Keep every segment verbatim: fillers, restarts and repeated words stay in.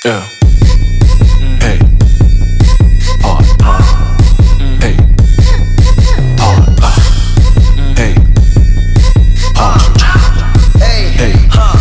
Yeah. Hey. Hard. Hard. Hey. Hard. Hey. Hard. Hey.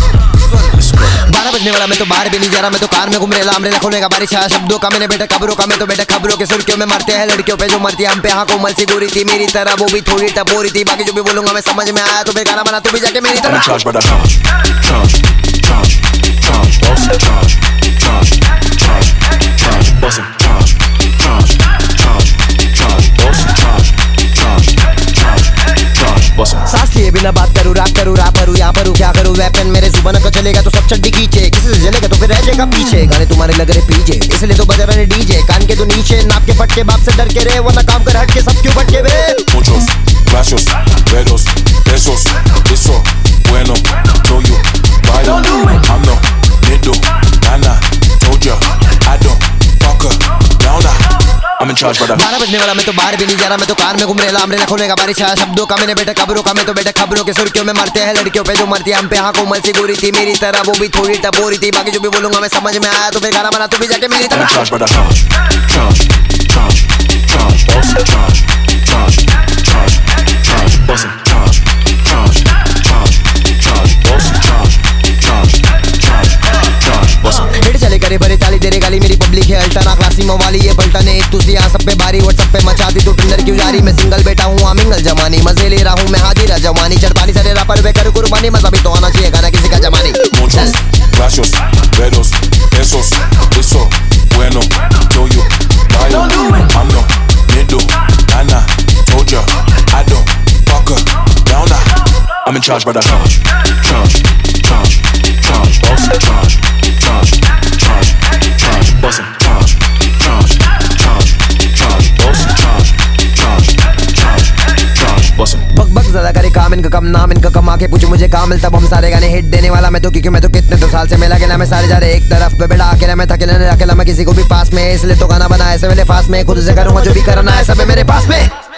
Let's go. बारह बजने वाला मैं तो बाहर भी नहीं जा रहा, मैं तो कार में घूम रहा, अमरेला खोलने का बारिश आया शब्दों का मैंने बेटा खबरों का मैं तो बेटा खबरों के सुर्खियों में मरते हैं लड़कियों पे जो मरती है हम पे हाँ कोमल सी गोरी थी मेरी तरह वो भी थोड़ी टपोरी थी बाकी जो भी बोलूंगा मैं समझ में आया तो फिर गाना बना तू भी जाके मेरी I'm in तरह charge, brother. Charge. Charge. Charge. Charge. Boss. Charge. Charge. Charge. Charge. Boss. Charge. Charge. Charge. Charge. Boss. Charge. Charge. Charge. Charge. Boss. सांस लिए बिना बात करूँ रात करूँ रात करूँ यहाँ पर क्या करूँ वेपन मेरे जुबान का चलेगा तो सब चड्डी खींचे किसी से जलेगा तो फिर रह जाएगा पीछे गाने तुम्हारे लग रहे पीछे इसलिए तो बजा रहे डीजे कान के तो नीचे नाप के फटके बाप से डर के रहे वरना काम कर हट के सब क्यों भटके वे Muchos, gracias, pedos, besos, eso, bueno, know you, vaya, I'm no, nido, nana, told ya, I don't, fuck her, downer, I'm in charge, brother. बारह बजने वाला मैं तो बाहर भी नहीं जा रहा मैं तो कार में घूम रहा अमरेला खोलने का बारिश आया शब्दों का मैंने बेटा खबरों का मैं तो बेटा खबरों के सुर्खियों में मरते हैं लड़कियों पे जो मरती है हम पे हाँ कोमल सी गोरी थी मेरी तरह वो भी थोड़ी टपोरी थी बाकी जो भी बोलूंगा मैं समझ में आया तो फिर गाना बना तू भी जाके मेरी I'm in तरह charge, brother. Charge, charge, charge, charge, boss. Charge, charge, charge, charge, boss. Charge, charge, charge, charge, boss. Charge, charge, charge, charge, boss. Hit चले करे बड़े ताली तेरे गाली मेरी पब्लिक है अल्टना क्लासिमो वाली ये पलटने एक तुसी यहाँ सब पे भारी व्हाट्सएप पे मचाती तू टिंडर क्यों जारी मैं सिंगल बैठा हूँ आमिंगल जमानी मजे ले रहा हूँ मैं हाजिर जवानी चढ़पानी सरे रापर पे कर कुर्बानी मजा भी तो आना चाहिए गाना किसी का जमानी Muchos, gracias, pedos, besos, eso, bueno, know you, vaya, I'm no, nido, nana, told ya, I don't, fuck her, downer, I'm in charge, brother. Charge, charge, charge, charge, boss. Charge, charge, charge, charge, boss. Charge, charge, charge, charge, boss. Charge, charge, charge, charge, boss. बक बक ज्यादा करे काम इनका कम नाम इनका कमा के पूछो मुझे काम मिलता हम सारे गाने हिट देने वाला मैं तो क्योंकि मैं तो कितने तो साल से मिला के ना मैं सारे जा रहे एक तरफ पे बेटा अकेला मैं थकेला नहीं अकेला मैं किसी को भी पास में इसलिए तो गाना बनाया ऐसे वाले पास में खुद से करूंगा जो भी करना है सब है मेरे पास में।